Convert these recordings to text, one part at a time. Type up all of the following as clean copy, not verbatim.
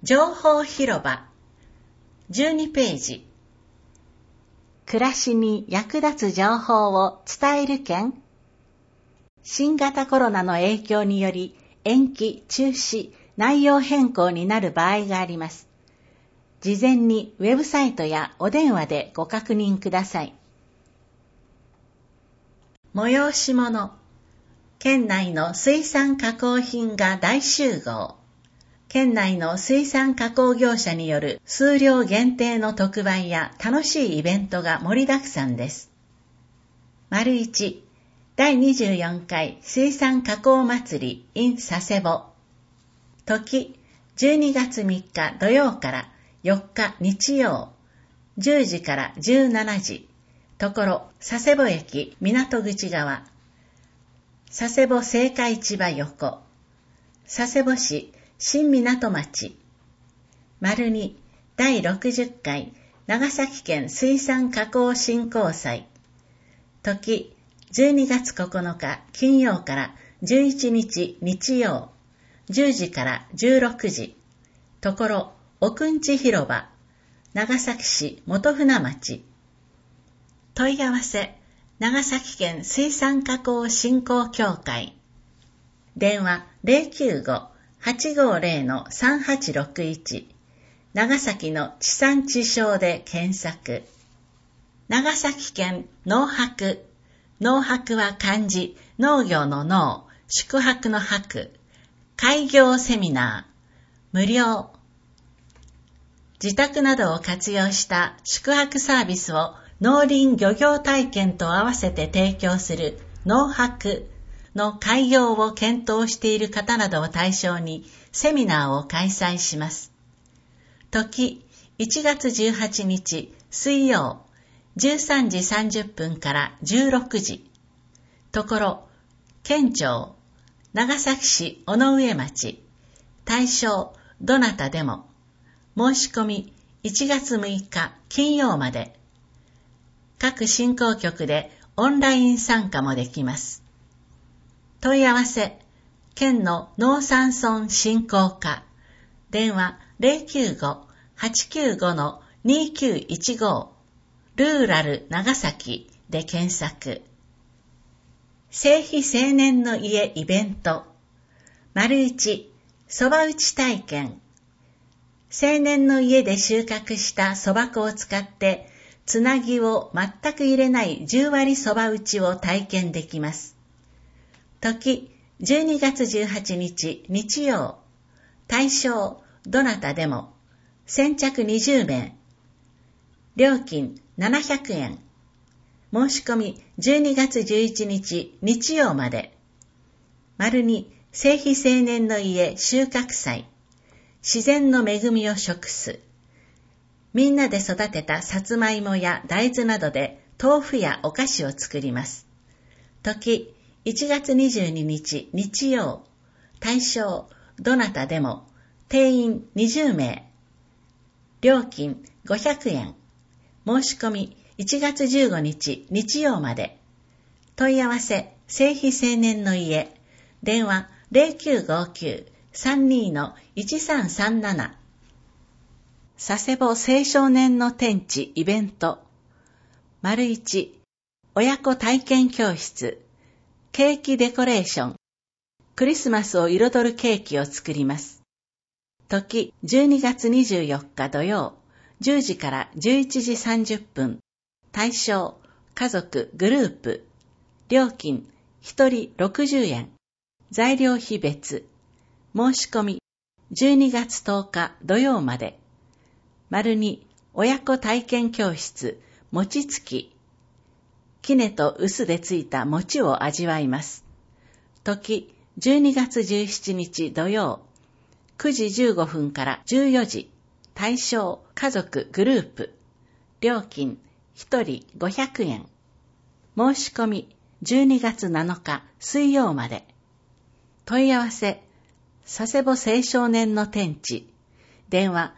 情報広場12ページ。暮らしに役立つ情報を伝える件。新型コロナの影響により延期、中止、内容変更になる場合があります。事前にウェブサイトやお電話でご確認ください。催し物。県内の水産加工品が大集合。県内の水産加工業者による数量限定の特売や楽しいイベントが盛りだくさんです。1、第24回水産加工祭り in 佐世保。時、12月3日土曜から4日日曜、10時から17時。ところ、佐世保駅港口側。佐世保青果市場横。佐世保市新港町。2、第60回長崎県水産加工振興祭。時、12月9日金曜から11日日曜、10時から16時。ところ、奥んち広場。長崎市元船町。問い合わせ、長崎県水産加工振興協会。電話095-850-3861。長崎の地産地消で検索。長崎県農泊。農泊は漢字、農業の農、宿泊の泊。開業セミナー。無料。自宅などを活用した宿泊サービスを農林漁業体験と合わせて提供する農泊の開業を検討している方などを対象にセミナーを開催します。時、1月18日水曜、13時30分から16時。ところ、県庁、長崎市尾上町。対象、どなたでも。申し込み、1月6日金曜まで。各振興局でオンライン参加もできます。問い合わせ、県の農山村振興課。電話095-895-2915。ルーラル長崎で検索。青妃青年の家イベント。1、そば打ち体験。青年の家で収穫したそば粉を使ってつなぎを全く入れない10割そば打ちを体験できます。時、12月18日日曜。対象、どなたでも。先着20名。料金700円。申し込み12月11日日曜まで。2、青妃青年の家収穫祭。自然の恵みを食す。みんなで育てたさつまいもや大豆などで豆腐やお菓子を作ります。時、1月22日日曜。対象、どなたでも。定員20名。料金500円。申し込み1月15日日曜まで。問い合わせ、青妃青年の家。電話0959-32-1337。佐世保青少年の展示イベント。1、親子体験教室。ケーキデコレーション。クリスマスを彩るケーキを作ります。時、12月24日土曜、10時から11時30分。対象、家族、グループ。料金、1人60円。材料費別。申し込み、12月10日土曜まで。2、親子体験教室、餅つき。杵と臼でついた餅を味わいます。時、12月17日土曜、9時15分から14時。対象、家族、グループ。料金、1人500円。申し込み、12月7日水曜まで。問い合わせ、佐世保青少年の展示。電話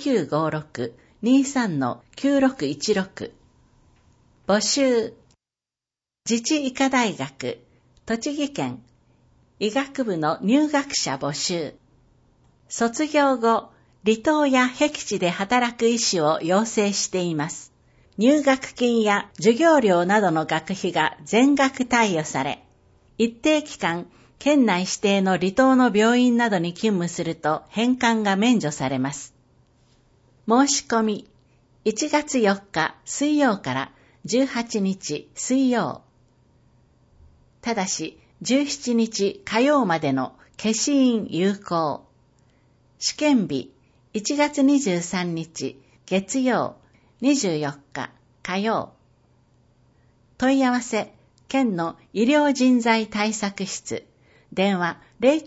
0956-23-9616。募集。自治医科大学、栃木県、医学部の入学者募集。卒業後、 離島や僻地で働く医師を養成しています。入学金や授業料などの学費が全額貸与され、一定期間、県内指定の離島の病院などに勤務すると返還が免除されます。申し込み、1月4日水曜から18日水曜。ただし、17日火曜までの消印有効。試験日、1月23日月曜、24日火曜。問い合わせ、県の医療人材対策室、電話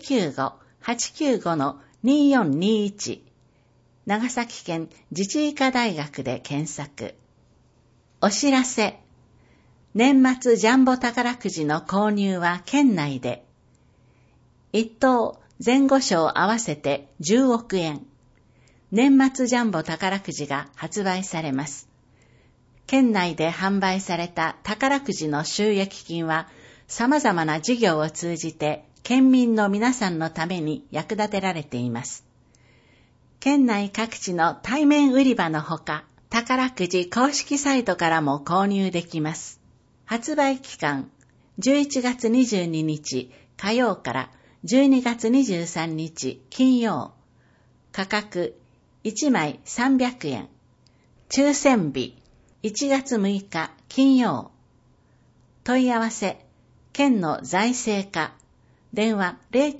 095-895-2421、長崎県自治医科大学で検索。お知らせ、年末ジャンボ宝くじの購入は県内で、1等前後賞合わせて10億円、年末ジャンボ宝くじが発売されます。県内で販売された宝くじの収益金は様々な事業を通じて県民の皆さんのために役立てられています。県内各地の対面売り場のほか、宝くじ公式サイトからも購入できます。発売期間、11月22日火曜から12月23日金曜。価格1枚300円。抽選日1月6日金曜。問い合わせ、県の財政課。電話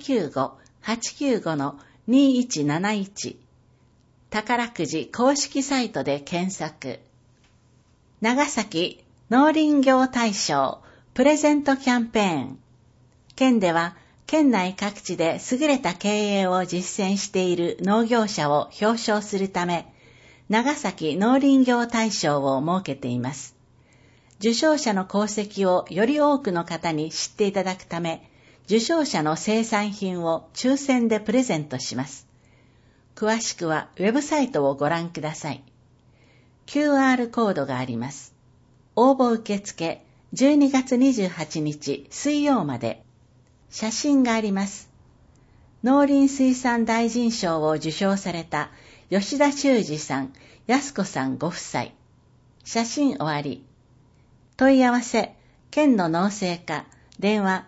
095-895-2171。宝くじ公式サイトで検索。長崎農林業大賞プレゼントキャンペーン。県では県内各地で優れた経営を実践している農業者を表彰するため、長崎農林業大賞を設けています。受賞者の功績をより多くの方に知っていただくため、受賞者の生産品を抽選でプレゼントします。詳しくはウェブサイトをご覧ください。QR コードがあります。応募受付12月28日水曜まで。写真があります。農林水産大臣賞を受賞された吉田修二さん、安子さんご夫妻。写真終わり。問い合わせ、県の農政課、電話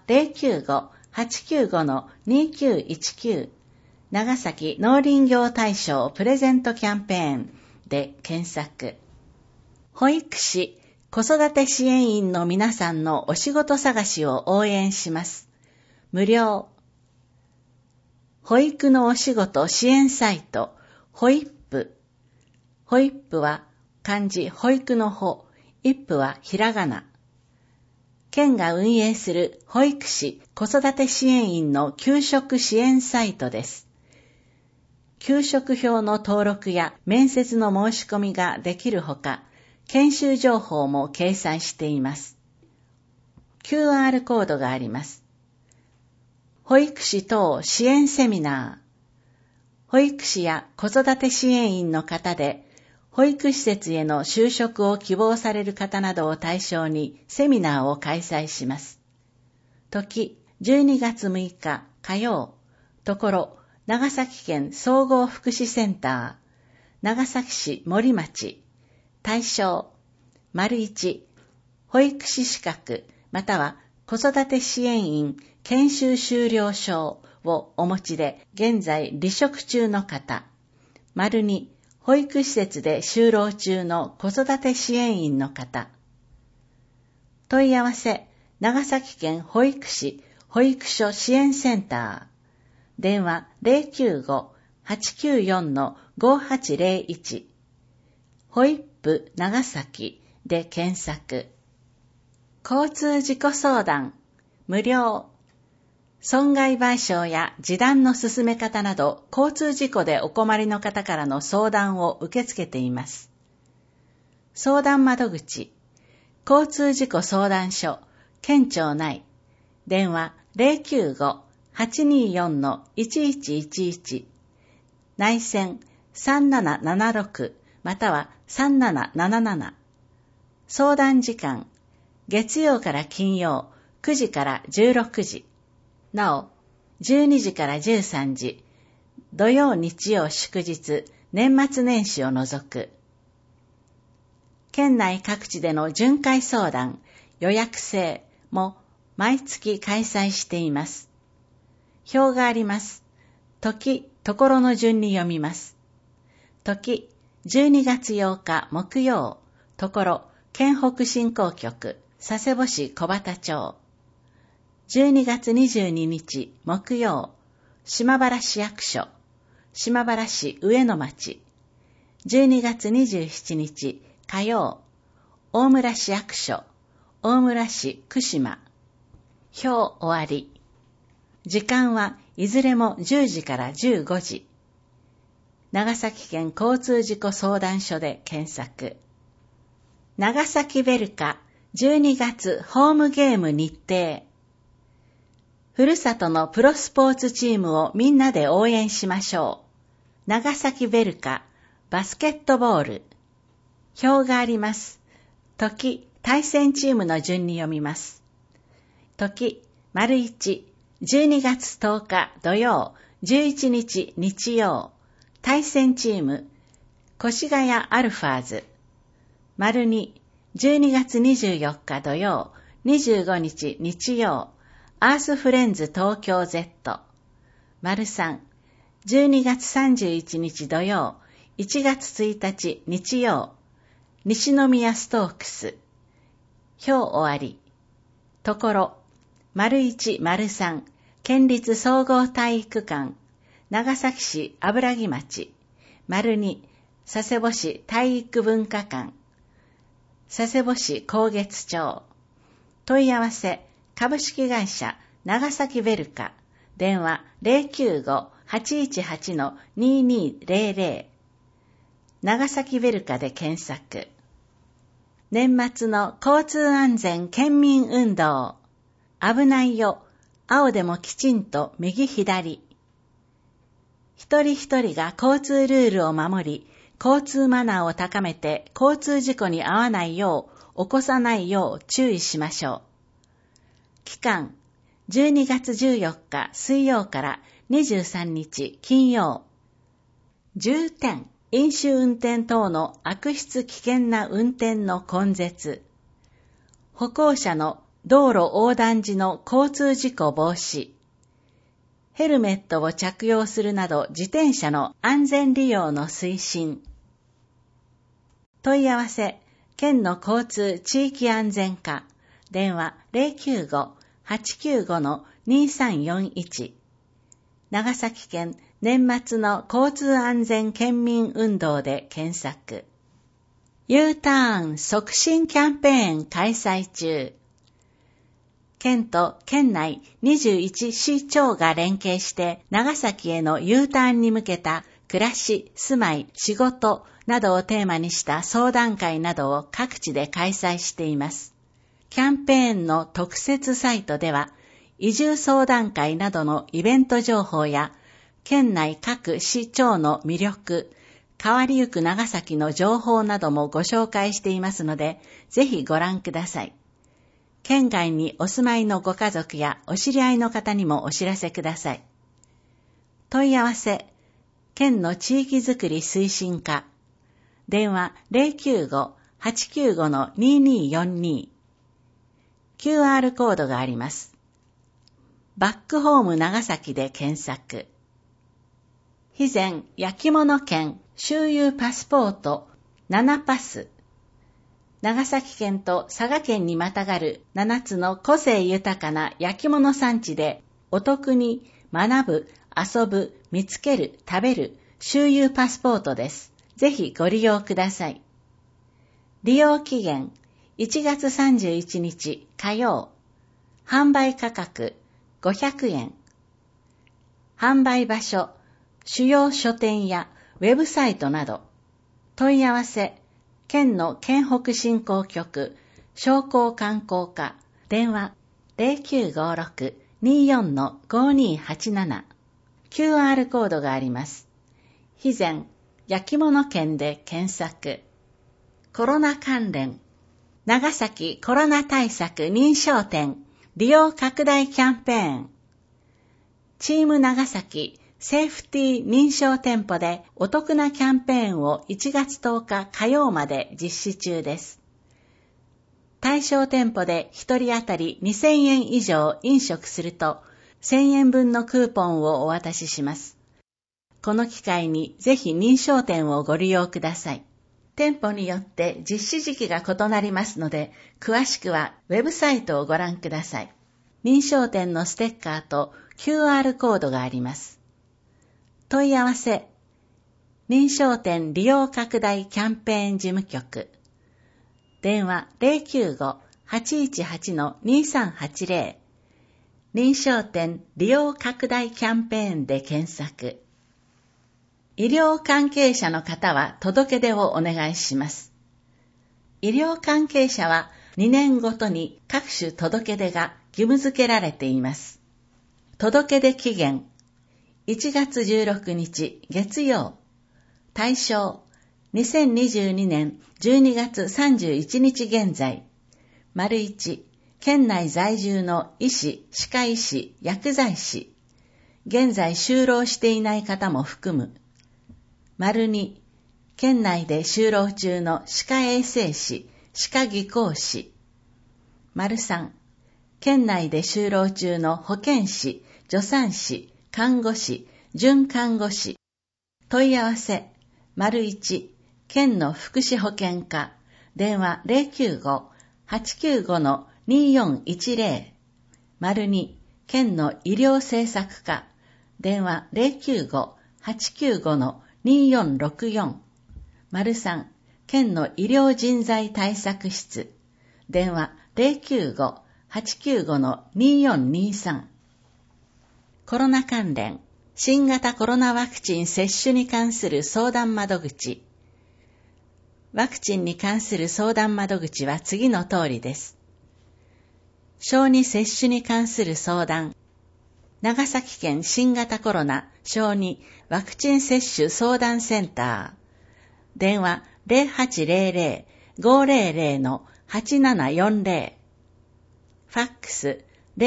095-895-2919、長崎農林業大賞プレゼントキャンペーンで検索。保育士、子育て支援員の皆さんのお仕事探しを応援します。無料。保育のお仕事支援サイト、保育。保育は漢字保育の保、一歩はひらがな。県が運営する保育士子育て支援員の給食支援サイトです。給食票の登録や面接の申し込みができるほか、研修情報も掲載しています。QR コードがあります。保育士等支援セミナー。保育士や子育て支援員の方で、保育施設への就職を希望される方などを対象にセミナーを開催します。時、12月6日火曜。ところ、長崎県総合福祉センター。長崎市森町。対象、1、保育士資格、または子育て支援員研修修了証をお持ちで現在離職中の方。2、保育施設で就労中の子育て支援員の方。問い合わせ、長崎県保育士保育所支援センター。電話 095-894-5801。保育長崎で検索。交通事故相談、無料。損害賠償や示談の進め方など、交通事故でお困りの方からの相談を受け付けています。相談窓口、交通事故相談所、県庁内。電話 095-824-1111。内線3776または3777。相談時間、月曜から金曜9時から16時。なお、12時から13時、 土曜日曜祝日、年末年始を除く。県内各地での巡回相談、予約制も毎月開催しています。表があります。時、ところの順に読みます。時、12月8日木曜、ところ、県北振興局、佐世保市小畑町。12月22日木曜、島原市役所、島原市上野町。12月27日火曜、大村市役所、大村市久島。表終わり。時間はいずれも10時から15時。長崎県交通事故相談所で検索。長崎ベルカ12月ホームゲーム日程。ふるさとのプロスポーツチームをみんなで応援しましょう。長崎ベルカバスケットボール。表があります。時、対戦チームの順に読みます。時、1、12月10日土曜、11日日曜。対戦チーム、越谷アルファーズ。2、12月24日土曜、25日日曜。アースフレンズ東京 Z。3、12月31日土曜、1月1日日曜。西宮ストークス。表終わり。ところ、1、3、県立総合体育館。長崎市油木町。2、佐世保市体育文化館。佐世保市高月町。問い合わせ、株式会社長崎ベルカ。電話 095-818-2200。長崎ベルカで検索。年末の交通安全県民運動。危ないよ。青でもきちんと右左。一人一人が交通ルールを守り、交通マナーを高めて交通事故に遭わないよう、起こさないよう注意しましょう。期間、12月14日水曜から23日金曜。重点、飲酒運転等の悪質危険な運転の根絶。歩行者の道路横断時の交通事故防止。ヘルメットを着用するなど自転車の安全利用の推進。問い合わせ、県の交通地域安全課。電話 095-895-2341。長崎県年末の交通安全県民運動で検索。U ターン促進キャンペーン開催中。県と県内21市町が連携して長崎への U ターンに向けた暮らし、住まい、仕事などをテーマにした相談会などを各地で開催しています。キャンペーンの特設サイトでは移住相談会などのイベント情報や県内各市町の魅力、変わりゆく長崎の情報などもご紹介していますので、ぜひご覧ください。県外にお住まいのご家族やお知り合いの方にもお知らせください。問い合わせ、県の地域づくり推進課。電話 095-895-2242。QR コードがあります。バックホーム長崎で検索。肥前焼き物券周遊パスポート7パス。長崎県と佐賀県にまたがる7つの個性豊かな焼き物産地でお得に学ぶ、遊ぶ、見つける、食べる周遊パスポートです。ぜひご利用ください。利用期限1月31日火曜。販売価格500円。販売場所、主要書店やウェブサイトなど。問い合わせ、県の県北振興局、商工観光課、電話 0956-24-5287。QR コードがあります。肥前焼き物券で検索。コロナ関連。長崎コロナ対策認証店利用拡大キャンペーン。チーム長崎セーフティー認証店舗でお得なキャンペーンを1月10日火曜まで実施中です。対象店舗で1人当たり2000円以上飲食すると1000円分のクーポンをお渡しします。この機会にぜひ認証店をご利用ください。店舗によって実施時期が異なりますので、詳しくはウェブサイトをご覧ください。認証店のステッカーと QR コードがあります。問い合わせ、認証店利用拡大キャンペーン事務局。電話 095-818-2380。認証店利用拡大キャンペーンで検索。医療関係者の方は届け出をお願いします。医療関係者は2年ごとに各種届け出が義務付けられています。届け出期限1月16日月曜。対象2022年12月31日現在。1、県内在住の医師、歯科医師、薬剤師。現在就労していない方も含む。2、県内で就労中の歯科衛生士、歯科技工士。3、県内で就労中の保健師、助産師、看護師、准看護師。問い合わせ、1、県の福祉保健課、電話 095-895-2410。2、県の医療政策課、電話 095-895-2464。3、県の医療人材対策室、電話 095-895-2423。コロナ関連、新型コロナワクチン接種に関する相談窓口。ワクチンに関する相談窓口は次の通りです。小児接種に関する相談。長崎県新型コロナ小児ワクチン接種相談センター。電話 0800-500-8740。ファックス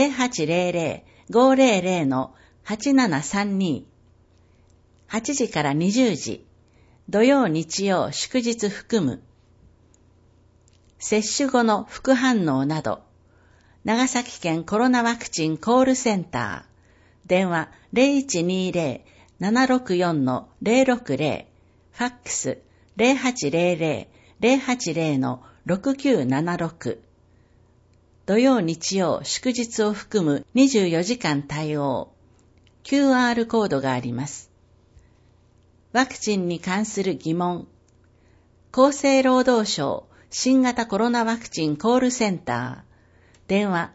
0800-500-8732。8時から20時。土曜日曜祝日含む。接種後の副反応など。長崎県コロナワクチンコールセンター。電話 0120-764-060。ファックス 0800-080-6976。土曜日曜祝日を含む24時間対応。QR コードがあります。ワクチンに関する疑問。厚生労働省新型コロナワクチンコールセンター。電話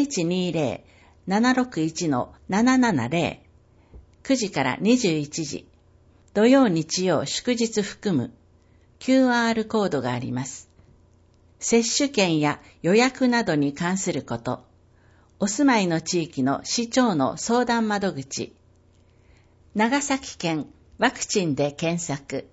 0120-761-770。9時から21時。土曜日曜祝日含む。QR コードがあります。接種券や予約などに関すること。お住まいの地域の市長の相談窓口。長崎県ワクチンで検索。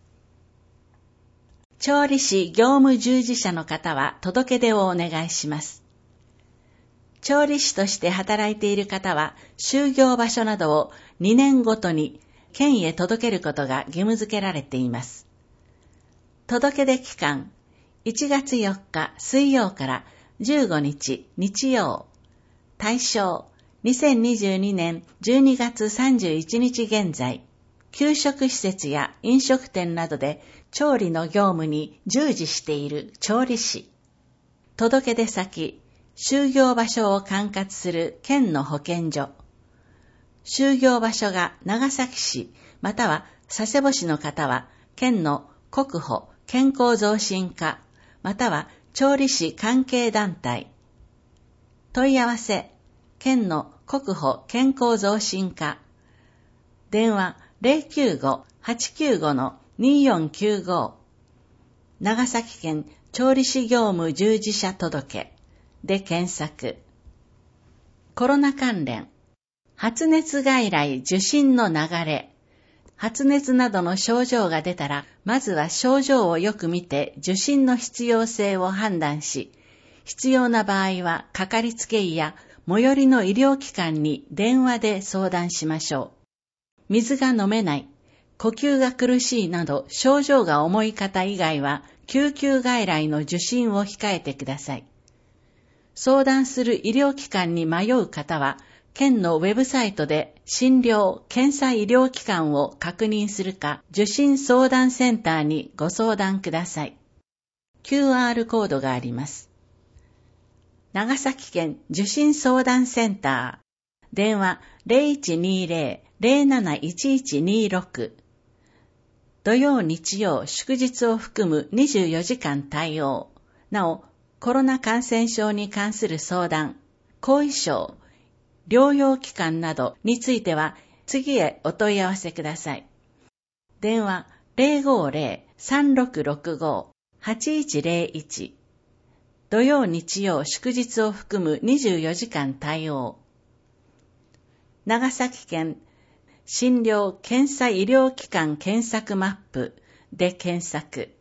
調理師業務従事者の方は届け出をお願いします。調理師として働いている方は就業場所などを2年ごとに県へ届けることが義務付けられています。届け出期間1月4日水曜から15日日曜。対象2022年12月31日現在。給食施設や飲食店などで調理の業務に従事している調理師。届け出先、就業場所を管轄する県の保健所。就業場所が長崎市または佐世保市の方は県の国保健康増進課または調理師関係団体。問い合わせ、県の国保健康増進課。電話095-895-2495。長崎県調理師業務従事者届で検索。コロナ関連。発熱外来受診の流れ。発熱などの症状が出たら、まずは症状をよく見て受診の必要性を判断し、必要な場合はかかりつけ医や最寄りの医療機関に電話で相談しましょう。 水が飲めない、呼吸が苦しいなど症状が重い方以外は救急外来の受診を控えてください。相談する医療機関に迷う方は、県のウェブサイトで診療・検査医療機関を確認するか、受診相談センターにご相談ください。QR コードがあります。長崎県受診相談センター。電話 0120-071126。土曜日曜祝日を含む24時間対応。なお、コロナ感染症に関する相談、後遺症、療養期間などについては次へお問い合わせください。電話 050-3665-8101。土曜日曜祝日を含む24時間対応。長崎県診療検査医療機関検索マップで検索。